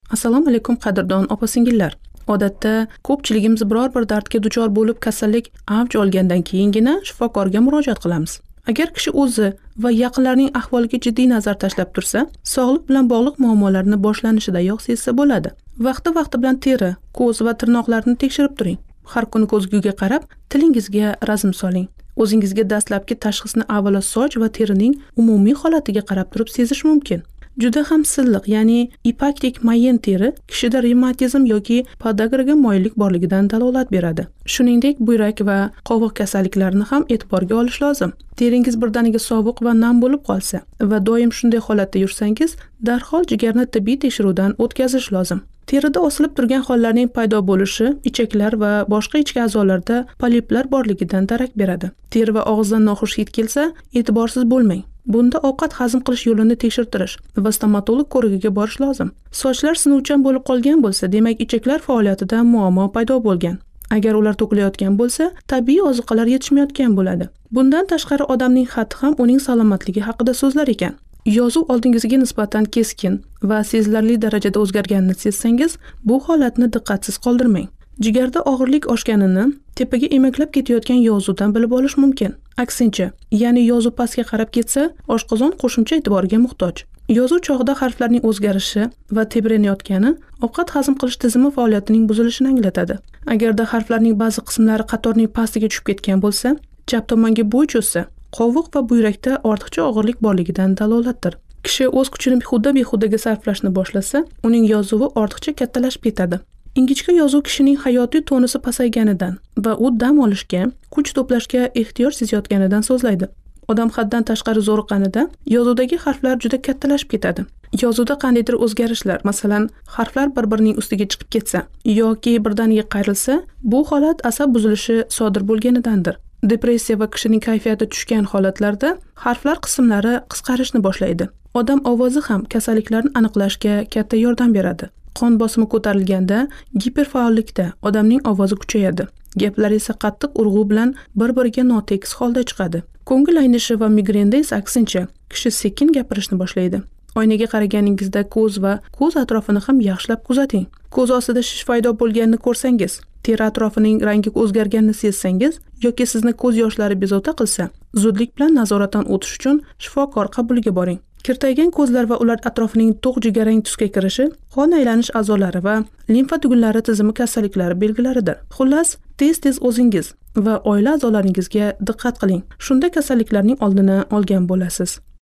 Assalomu alaykum qadrdon opa-singillar. Odatda ko'pchiligimiz biror bir dardga duchor bo'lib kasallik avj olgandan keyingina shifokorga murojaat qilamiz. Agar kishi o'zi va yaqinlarining ahvoliga jiddiy nazar tashlab tursa, sog'liq bilan bog'liq muammolarni boshlanishidayoq sezsa bo'ladi. Vaqti bilan teri, ko'z va tirnoqlarni tekshirib turing. Har kuni ko'zguga qarab, tilingizga razm soling. O'zingizga dastlabki tashxisni avvalo soch va terining umumiy holatiga qarab turib sezish mumkin. Juda ham silliq, ya'ni ipakdek mayin teri kishida revmatizm yoki podagraga moyillik borligidan dalolat beradi. Shuningdek, buyrak va qovoq kasalliklarini ham e'tiborga olish lozim. Teringiz birdaniga sovuq va nam bo'lib qolsa va doim shunday holatda yursangiz, darhol jigarni tibbiy tekshiruvdan o'tkazish lozim. Terida osilib turgan hollarning paydo bo'lishi ichaklar va boshqa ichki a'zolarda poliplar borligidan darak beradi. Teri va og'izdan noxush hid kelsa, e'tiborsiz bo'lmang. Bunda ovqat hazm qilish yo'lini tekshirtirish va stomatolog ko'rigiga borish lozim. Sochlar sinuvchan bo'lib qolgan bo'lsa, demak ichaklar faoliyatida muammo paydo bo'lgan. Agar ular to'kilayotgan bo'lsa, tabiiy ozuqalar yetishmayotgan bo'ladi. Bundan tashqari odamning xatti ham uning salomatligi haqida so'zlar ekan. Yozuv oldingizga nisbatan keskin va sezilarli darajada o'zgarganini sezsangiz, bu holatni diqqatsiz qoldirmang. Jigarda og'irlik oshganini tepaga emaklab ketayotgan yozuvdan bilib olish mumkin. Aksincha, ya'ni yozuv pastga qarab ketsa, oshqozon qo'shimcha e'tiborga muhtoj. Yozuv chog'ida harflarning o'zgarishi va tebranayotgani ovqat hazm qilish tizimi faoliyatining buzilishini anglatadi. Agarda harflarning ba'zi qismlari qatorning pastiga tushib ketgan bo'lsa, chap tomonga bo'y cho'zsa, qovoq va buyrakda ortiqcha og'irlik borligidan dalolatdir. Kishi o'z kuchini behudaga sarflashni boshlasa, uning yozuvi ortiqcha kattalashib ketadi. Ingichka yozuv kishining hayotiy tonusi pasayganidan va u dam olishga, kuch to'plashga ehtiyoj sezayotganidan so'zlaydi. Odam haddan tashqari zo'riqqanida yozuvdagi harflar juda kattalashib ketadi. Yozuvda qandaydir o'zgarishlar, masalan, harflar bir-birining ustiga chiqib ketsa yoki birdaniga qayrilsa, bu holat asab buzilishi sodir bo'lganidandir. Depressiya va kishining kayfiyati tushgan holatlarda harflar qismlari qisqarishni boshlaydi. Odam ovozi ham kasalliklarni aniqlashga katta yordam beradi. Qon bosimi ko'tarilganda, giperfaollikda odamning ovozi kuchayadi. Gaplar esa qattiq urg'u bilan bir-biriga notekis holda chiqadi. Ko'ngil aynishi va migrenda esa aksincha, kishi sekin gapirishni boshlaydi. Oynaga qaraganingizda ko'z va ko'z atrofini ham yaxshilab kuzating. Ko'z ostida shish paydo bo'lganini ko'rsangiz, teri atrofining rangi o'zgarganini sezsangiz yoki sizni ko'z yoshlari bezovta qilsa, zudlik bilan nazoratdan o'tish uchun shifokor qabuliga boring. Kirtaygan ko'zlar va ular atrofining to'q jigarrang tusga kirishi qon aylanish a'zolari va limfa tugunlari tizimi kasalliklari belgilaridir. Xullas, tez o'zingiz va oila a'zolaringizga diqqat qiling. Shunda kasalliklarning oldini olgan bo'lasiz.